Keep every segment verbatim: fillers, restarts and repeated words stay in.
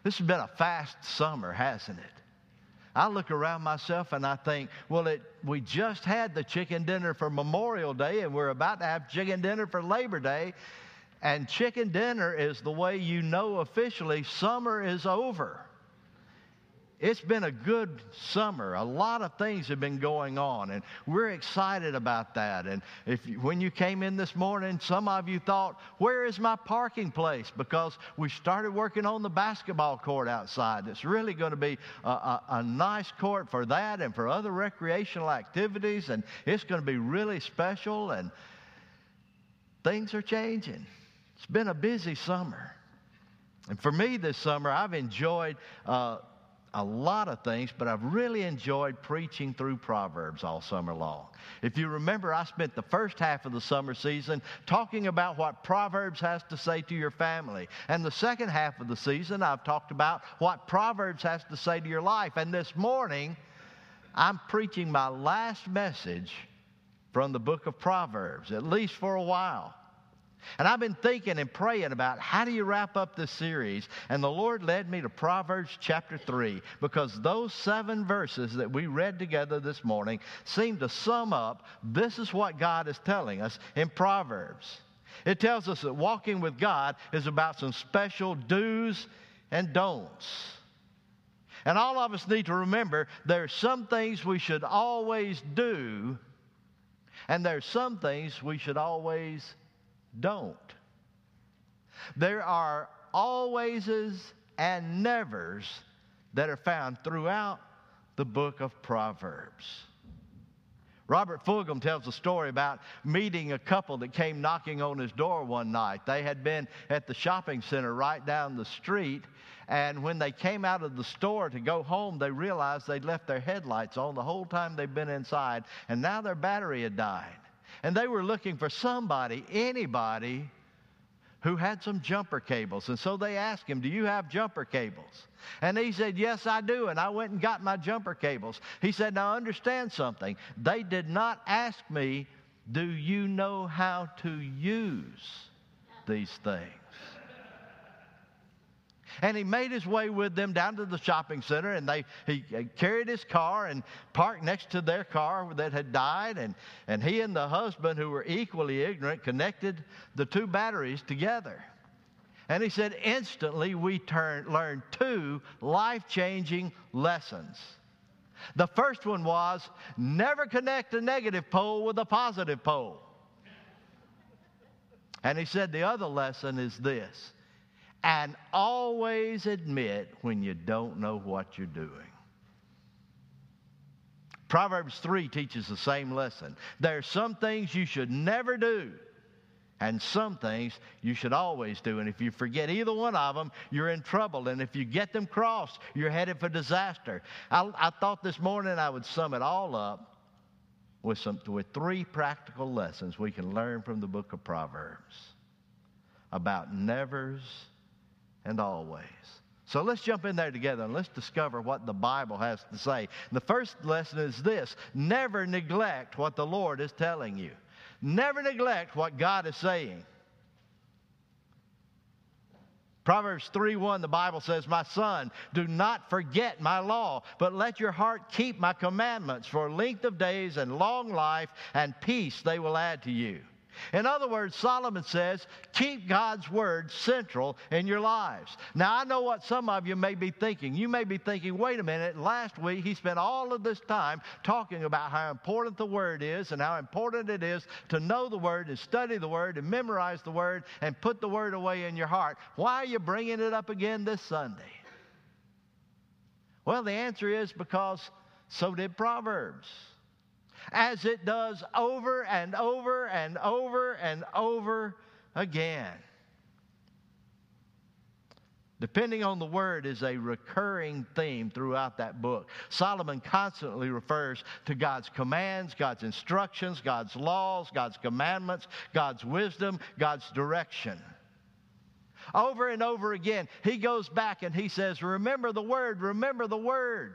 This has been a fast summer, hasn't it? I look around myself and I think, well, it, we just had the chicken dinner for Memorial Day, and we're about to have chicken dinner for Labor Day. And chicken dinner is the way you know officially summer is over. It's been a good summer. A lot of things have been going on, and we're excited about that. And if you, when you came in this morning, some of you thought, where is my parking place? Because we started working on the basketball court outside. It's really going to be a, a, a nice court for that and for other recreational activities, and it's going to be really special, and things are changing. It's been a busy summer. And for me this summer, I've enjoyed uh, a lot of things, but I've really enjoyed preaching through Proverbs all summer long. If you remember, I spent the first half of the summer season talking about what Proverbs has to say to your family. And the second half of the season, I've talked about what Proverbs has to say to your life. And this morning, I'm preaching my last message from the book of Proverbs, at least for a while. And I've been thinking and praying about how do you wrap up this series. And the Lord led me to Proverbs chapter three, because those seven verses that we read together this morning seem to sum up this is what God is telling us in Proverbs. It tells us that walking with God is about some special do's and don'ts. And all of us need to remember there are some things we should always do, and there are some things we should always don't. There are alwayses and nevers that are found throughout the book of Proverbs. Robert Fulghum tells a story about meeting a couple that came knocking on his door one night. They had been at the shopping center right down the street, and when they came out of the store to go home, they realized they'd left their headlights on the whole time they'd been inside, and now their battery had died. And they were looking for somebody, anybody, who had some jumper cables. And so they asked him, do you have jumper cables? And he said, yes, I do. And I went and got my jumper cables. He said, now understand something. They did not ask me, do you know how to use these things? And he made his way with them down to the shopping center, and they he carried his car and parked next to their car that had died. And, and he and the husband, who were equally ignorant, connected the two batteries together. And he said, instantly we turned, learned two life-changing lessons. The first one was, never connect a negative pole with a positive pole. And he said the other lesson is this: and always admit when you don't know what you're doing. Proverbs three teaches the same lesson. There are some things you should never do, and some things you should always do. And if you forget either one of them, you're in trouble. And if you get them crossed, you're headed for disaster. I, I thought this morning I would sum it all up with, some, with three practical lessons we can learn from the book of Proverbs about nevers and always. So let's jump in there together and let's discover what the Bible has to say. The first lesson is this: never neglect what the Lord is telling you. Never neglect what God is saying. Proverbs three one, the Bible says, my son, do not forget my law, but let your heart keep my commandments, for length of days and long life and peace they will add to you. In other words, Solomon says, keep God's word central in your lives. Now, I know what some of you may be thinking. You may be thinking, wait a minute, last week he spent all of this time talking about how important the word is and how important it is to know the word and study the word and memorize the word and put the word away in your heart. Why are you bringing it up again this Sunday? Well, the answer is because so did Proverbs. As it does over and over and over and over again. Depending on the word is a recurring theme throughout that book. Solomon constantly refers to God's commands, God's instructions, God's laws, God's commandments, God's wisdom, God's direction. Over and over again, he goes back and he says, remember the word, remember the word.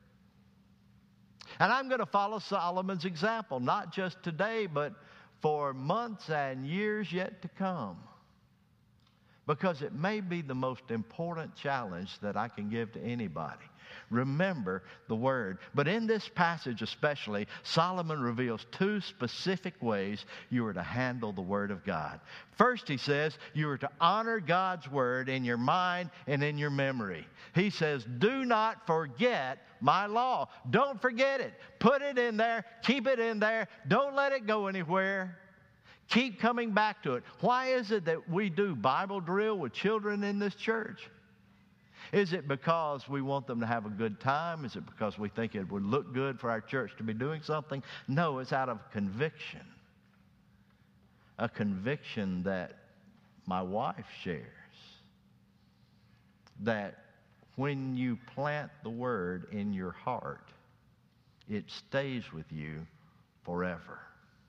And I'm going to follow Solomon's example, not just today, but for months and years yet to come. because it may be the most important challenge that I can give to anybody. Remember the Word. But in this passage especially, Solomon reveals two specific ways you are to handle the Word of God. First, he says, you are to honor God's Word in your mind and in your memory. He says, do not forget my law. Don't forget it. Put it in there. Keep it in there. Don't let it go anywhere. Keep coming back to it. Why is it that we do Bible drill with children in this church? Is it because we want them to have a good time? Is it because we think it would look good for our church to be doing something? No, it's out of conviction. A conviction that my wife shares. That when you plant the Word in your heart, it stays with you forever.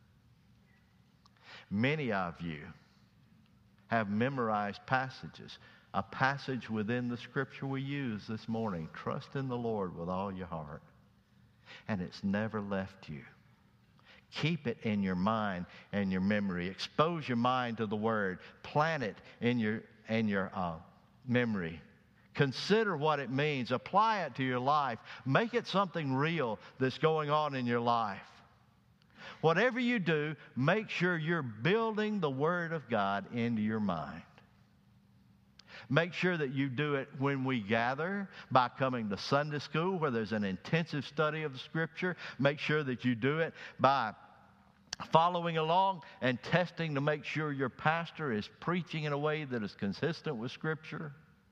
Many of you have memorized passages. A passage within the Scripture we use this morning, trust in the Lord with all your heart. And it's never left you. Keep it in your mind and your memory. Expose your mind to the Word. Plant it in your, in your uh, memory. Consider what it means. Apply it to your life. Make it something real that's going on in your life. Whatever you do, make sure you're building the Word of God into your mind. Make sure that you do it when we gather by coming to Sunday school where there's an intensive study of the Scripture. Make sure that you do it by following along and testing to make sure your pastor is preaching in a way that is consistent with Scripture.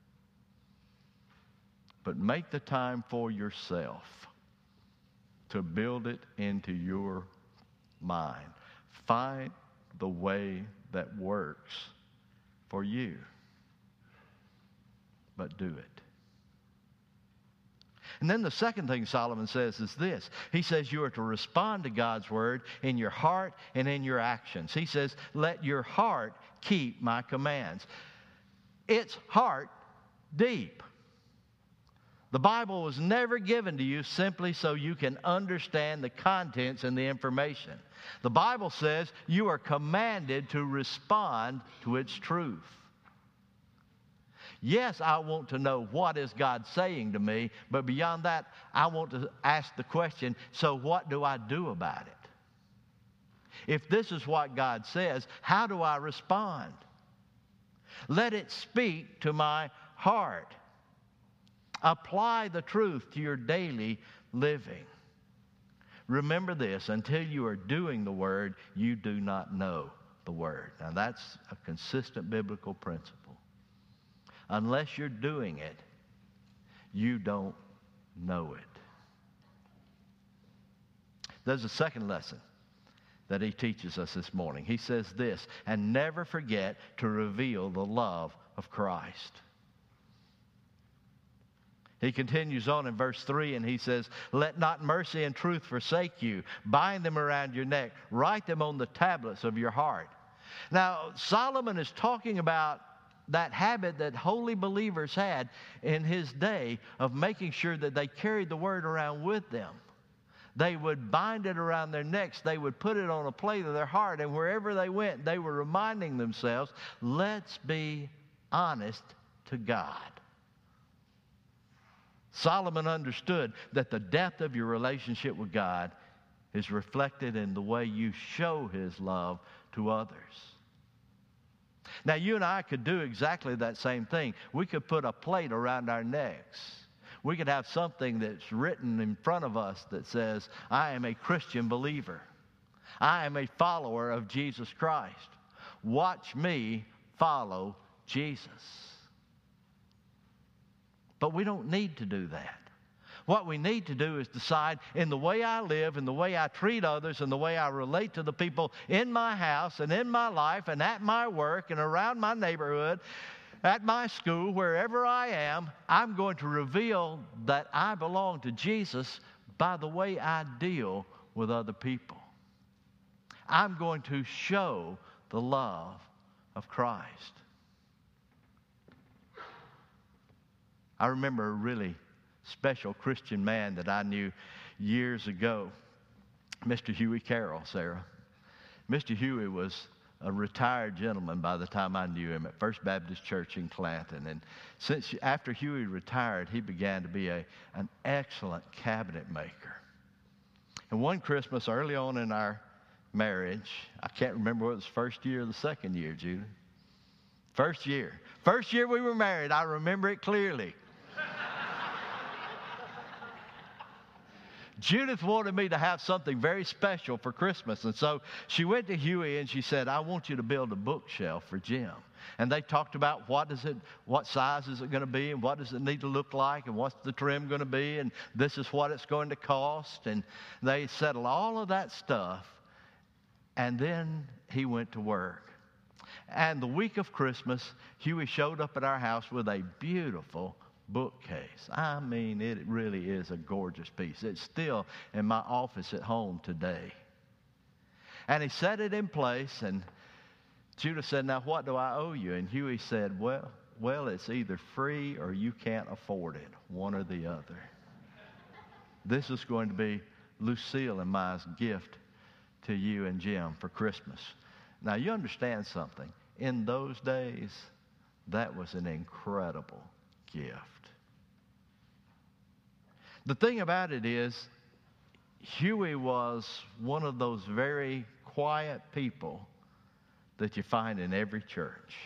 But make the time for yourself to build it into your mind. Find the way that works for you. But do it. And then the second thing Solomon says is this. He says you are to respond to God's Word in your heart and in your actions. He says, let your heart keep my commands. It's heart deep. The Bible was never given to you simply so you can understand the contents and the information. The Bible says you are commanded to respond to its truth. Yes, I want to know what is God saying to me, but beyond that, I want to ask the question, so what do I do about it? If this is what God says, how do I respond? Let it speak to my heart. Apply the truth to your daily living. Remember this, until you are doing the Word, you do not know the Word. Now that's a consistent biblical principle. Unless you're doing it, you don't know it. There's a second lesson that he teaches us this morning. He says this, and never forget to reveal the love of Christ. He continues on in verse three and he says, let not mercy and truth forsake you. Bind them around your neck. Write them on the tablets of your heart. Now, Solomon is talking about that habit that holy believers had in his day of making sure that they carried the Word around with them. They would bind it around their necks. They would put it on a plate of their heart. And wherever they went, they were reminding themselves, let's be honest to God. Solomon understood that the depth of your relationship with God is reflected in the way you show His love to others. Now, you and I could do exactly that same thing. We could put a plate around our necks. We could have something that's written in front of us that says, I am a Christian believer. I am a follower of Jesus Christ. Watch me follow Jesus. But we don't need to do that. What we need to do is decide in the way I live, in the way I treat others, and the way I relate to the people in my house and in my life and at my work and around my neighborhood, at my school, wherever I am, I'm going to reveal that I belong to Jesus by the way I deal with other people. I'm going to show the love of Christ. I remember a really special Christian man that I knew years ago, Mister Huey Carroll, Sarah. Mister Huey was a retired gentleman by the time I knew him at First Baptist Church in Clanton. And since after Huey retired, he began to be a, an excellent cabinet maker. And one Christmas early on in our marriage, I can't remember whether it was the first year or the second year, Judy. First year. First year we were married. I remember it clearly. Judith wanted me to have something very special for Christmas. And so she went to Huey and she said, I want you to build a bookshelf for Jim. And they talked about what is it, what size is it going to be, and what does it need to look like, and what's the trim going to be, and this is what it's going to cost. And they settled all of that stuff. And then he went to work. And the week of Christmas, Huey showed up at our house with a beautiful bookcase. I mean, it really is a gorgeous piece. It's still in my office at home today. And he set it in place, and Judah said, now what do I owe you? And Huey said, well, well, it's either free or you can't afford it, one or the other. This is going to be Lucille and my gift to you and Jim for Christmas. Now, you understand something. In those days, that was an incredible gift. The thing about it is, Huey was one of those very quiet people that you find in every church.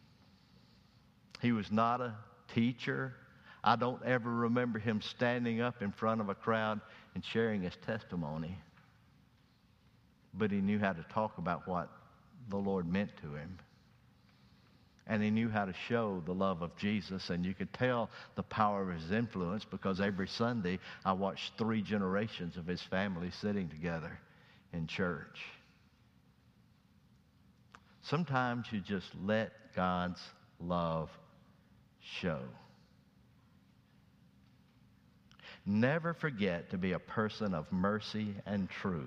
He was not a teacher. I don't ever remember him standing up in front of a crowd and sharing his testimony. But he knew how to talk about what the Lord meant to him. And he knew how to show the love of Jesus. And you could tell the power of his influence because every Sunday I watched three generations of his family sitting together in church. Sometimes you just let God's love show. Never forget to be a person of mercy and truth.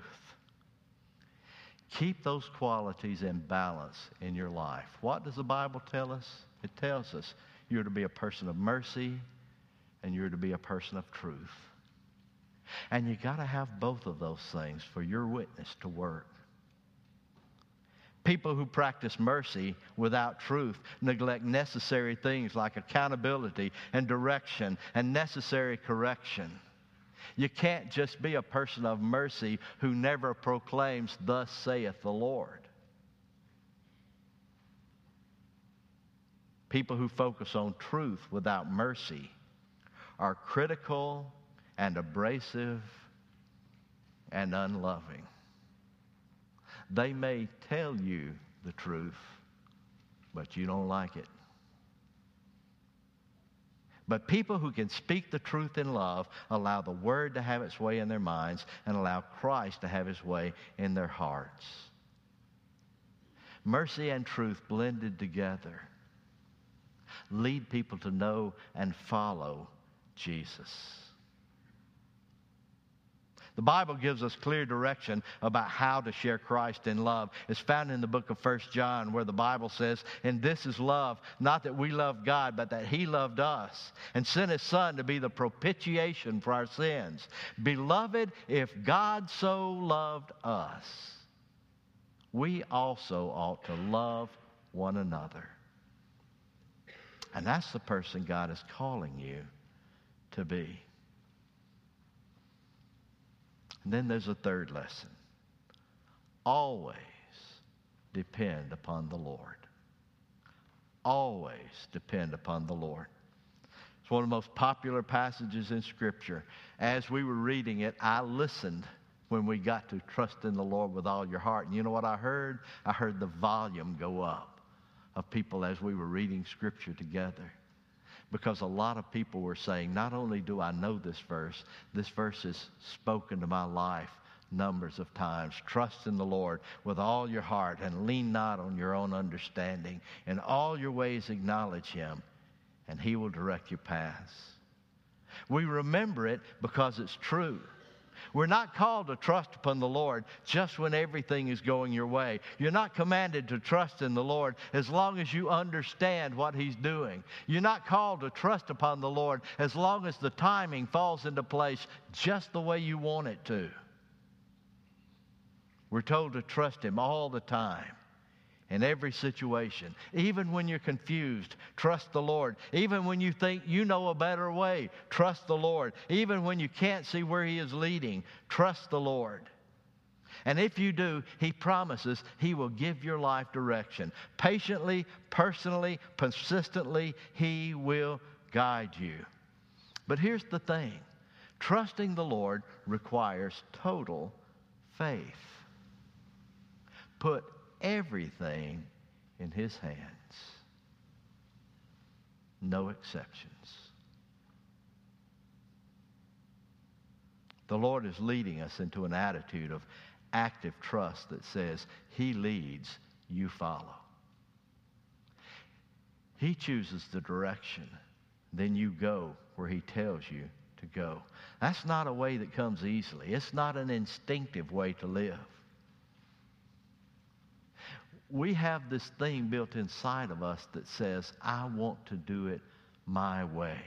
Keep those qualities in balance in your life. What does the Bible tell us? It tells us you're to be a person of mercy and you're to be a person of truth. And you got to have both of those things for your witness to work. People who practice mercy without truth neglect necessary things like accountability and direction and necessary correction. You can't just be a person of mercy who never proclaims, thus saith the Lord. People who focus on truth without mercy are critical and abrasive and unloving. They may tell you the truth, but you don't like it. But people who can speak the truth in love allow the Word to have its way in their minds and allow Christ to have His way in their hearts. Mercy and truth blended together lead people to know and follow Jesus. The Bible gives us clear direction about how to share Christ in love. It's found in the book of First John where the Bible says, and this is love, not that we love God, but that He loved us and sent His Son to be the propitiation for our sins. Beloved, if God so loved us, we also ought to love one another. And that's the person God is calling you to be. And then there's a third lesson. Always depend upon the Lord. Always depend upon the Lord. It's one of the most popular passages in Scripture. As we were reading it, I listened when we got to trust in the Lord with all your heart. And you know what I heard? I heard the volume go up of people as we were reading Scripture together. Because a lot of people were saying, not only do I know this verse, this verse is spoken to my life numbers of times. Trust in the Lord with all your heart and lean not on your own understanding. In all your ways acknowledge Him, and He will direct your paths. We remember it because it's true. We're not called to trust upon the Lord just when everything is going your way. You're not commanded to trust in the Lord as long as you understand what He's doing. You're not called to trust upon the Lord as long as the timing falls into place just the way you want it to. We're told to trust Him all the time in every situation. Even when you're confused, trust the Lord. Even when you think you know a better way, trust the Lord. Even when you can't see where He is leading, trust the Lord. And if you do, He promises He will give your life direction. Patiently, personally, persistently, He will guide you. But here's the thing. Trusting the Lord requires total faith. Put everything in His hands. No exceptions. The Lord is leading us into an attitude of active trust that says He leads, you follow. He chooses the direction, then you go where He tells you to go. That's not a way that comes easily. It's not an instinctive way to live. We have this thing built inside of us that says, I want to do it my way.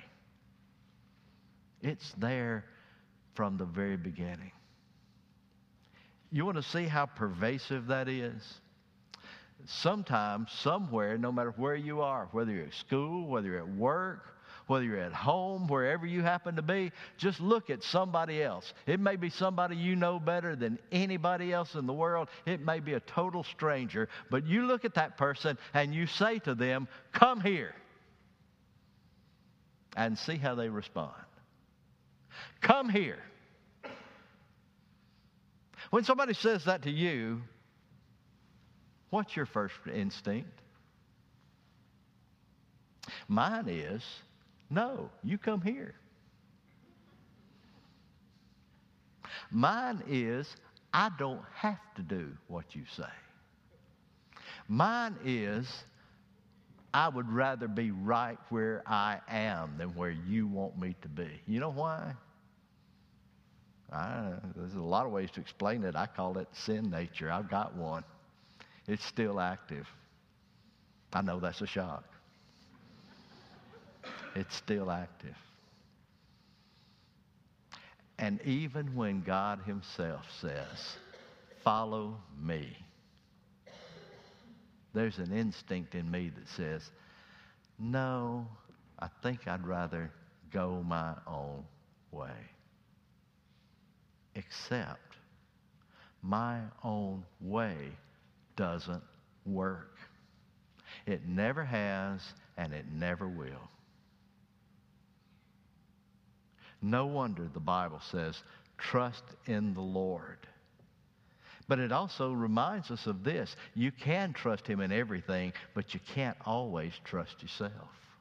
It's there from the very beginning. You want to see how pervasive that is? Sometimes, somewhere, no matter where you are, whether you're at school, whether you're at work, whether you're at home, wherever you happen to be, just look at somebody else. It may be somebody you know better than anybody else in the world. It may be a total stranger. But you look at that person and you say to them, come here. And see how they respond. Come here. When somebody says that to you, what's your first instinct? Mine is, no, you come here. Mine is, I don't have to do what you say. Mine is, I would rather be right where I am than where you want me to be. You know why? I, there's a lot of ways to explain it. I call it sin nature. I've got one. It's still active. I know that's a shock. It's still active. And even when God Himself says, follow me, there's an instinct in me that says, no, I think I'd rather go my own way. Except my own way doesn't work. It never has, and it never will. No wonder the Bible says, trust in the Lord. But it also reminds us of this. You can trust Him in everything, but you can't always trust yourself.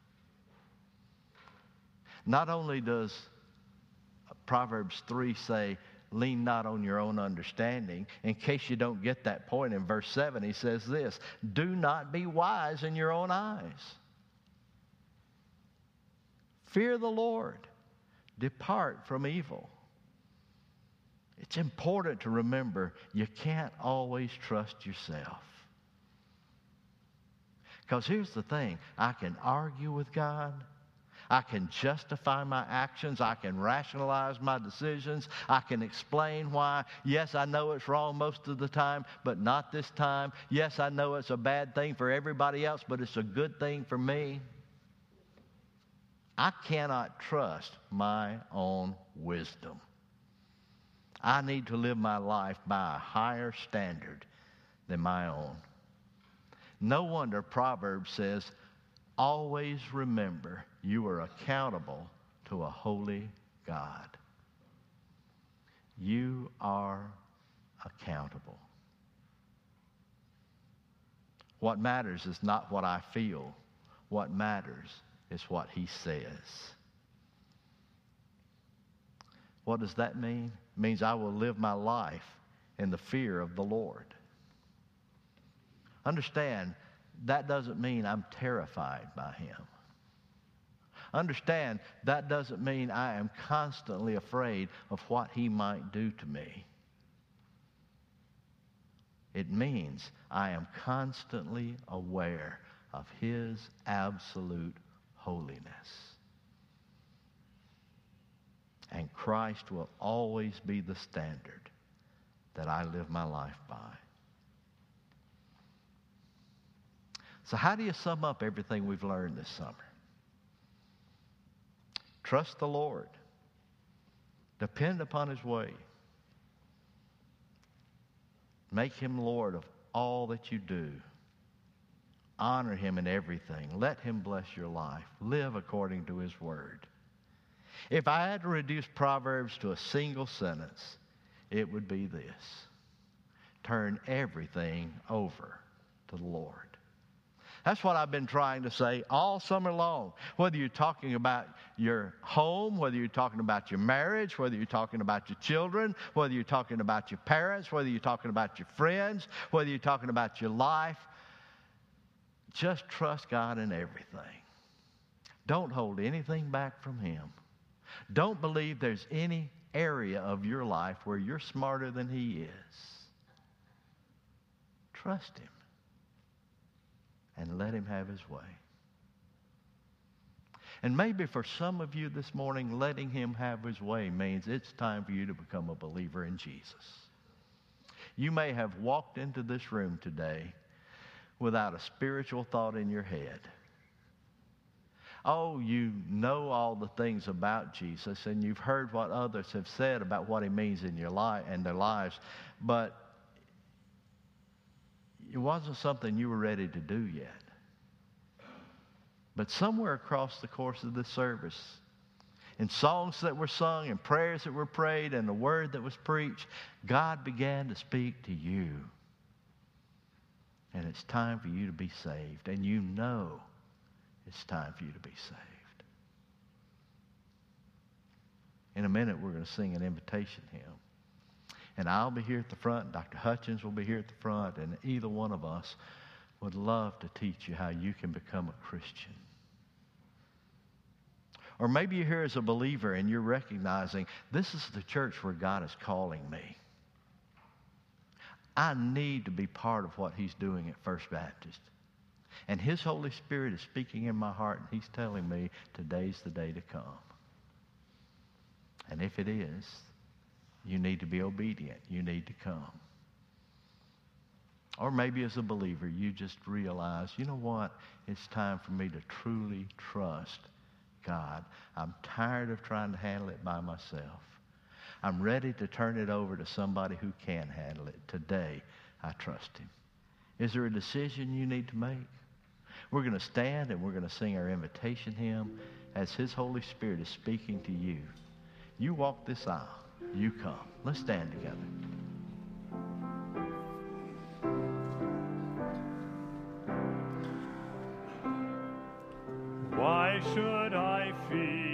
Not only does Proverbs three say, lean not on your own understanding. In case you don't get that point, in verse seven, he says this, do not be wise in your own eyes. Fear the Lord. Depart from evil. It's important to remember you can't always trust yourself. Because here's the thing, I can argue with God. I can justify my actions. I can rationalize my decisions. I can explain why. Yes, I know it's wrong most of the time, but not this time. Yes, I know it's a bad thing for everybody else, but it's a good thing for me. I cannot trust my own wisdom. I need to live my life by a higher standard than my own. No wonder Proverbs says, always remember you are accountable to a holy God. You are accountable. What matters is not what I feel. What matters is what He says. What does that mean? It means I will live my life in the fear of the Lord. Understand, that doesn't mean I'm terrified by Him. Understand, that doesn't mean I am constantly afraid of what He might do to me. It means I am constantly aware of His absolute holiness. And Christ will always be the standard that I live my life by. So how do you sum up everything we've learned this summer? Trust the Lord. Depend upon His way. Make Him Lord of all that you do. Honor Him in everything. Let Him bless your life. Live according to His Word. If I had to reduce Proverbs to a single sentence, it would be this: turn everything over to the Lord. That's what I've been trying to say all summer long. Whether you're talking about your home, whether you're talking about your marriage, whether you're talking about your children, whether you're talking about your parents, whether you're talking about your friends, whether you're talking about your life, just trust God in everything. Don't hold anything back from Him. Don't believe there's any area of your life where you're smarter than He is. Trust Him and let Him have His way. And maybe for some of you this morning, letting Him have His way means it's time for you to become a believer in Jesus. You may have walked into this room today without a spiritual thought in your head. Oh, you know all the things about Jesus, and you've heard what others have said about what He means in your life and their lives, but it wasn't something you were ready to do yet. But somewhere across the course of this service, in songs that were sung, and prayers that were prayed, and the word that was preached, God began to speak to you. And it's time for you to be saved. And you know it's time for you to be saved. In a minute, we're going to sing an invitation hymn. And I'll be here at the front. Doctor Hutchins will be here at the front. And either one of us would love to teach you how you can become a Christian. Or maybe you're here as a believer and you're recognizing this is the church where God is calling me. I need to be part of what He's doing at First Baptist. And His Holy Spirit is speaking in my heart, and He's telling me today's the day to come. And if it is, you need to be obedient. You need to come. Or maybe as a believer, you just realize, you know what? It's time for me to truly trust God. I'm tired of trying to handle it by myself. I'm ready to turn it over to somebody who can handle it. Today, I trust Him. Is there a decision you need to make? We're going to stand and we're going to sing our invitation hymn as His Holy Spirit is speaking to you. You walk this aisle. You come. Let's stand together. Why should I fear?